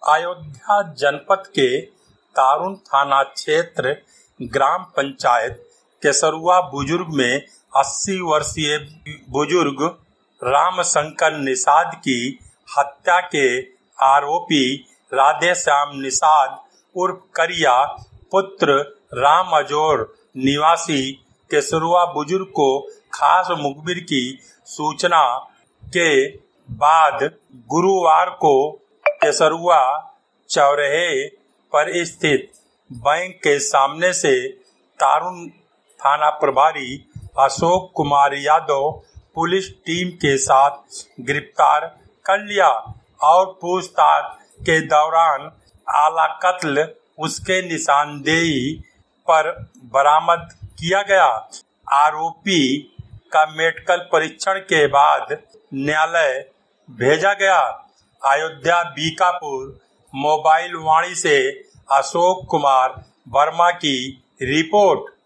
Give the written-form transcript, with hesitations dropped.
अयोध्या जनपद के तारुण थाना क्षेत्र ग्राम पंचायत केसरुआ बुजुर्ग में 80 वर्षीय बुजुर्ग रामशंकर निषाद की हत्या के आरोपी राधेश्याम निषाद उर्फ करिया पुत्र राम अजोर निवासी केसरुआ बुजुर्ग को खास मुखबिर की सूचना के बाद गुरुवार को केसरुआ चौराहे पर स्थित बैंक के सामने से तारुण थाना प्रभारी अशोक कुमार यादव पुलिस टीम के साथ गिरफ्तार कर लिया और पूछताछ के दौरान आला कत्ल उसके निशानदेही पर बरामद किया गया। आरोपी का मेडिकल परीक्षण के बाद न्यायालय भेजा गया। अयोध्या बीकापुर मोबाइल वाणी से अशोक कुमार वर्मा की रिपोर्ट।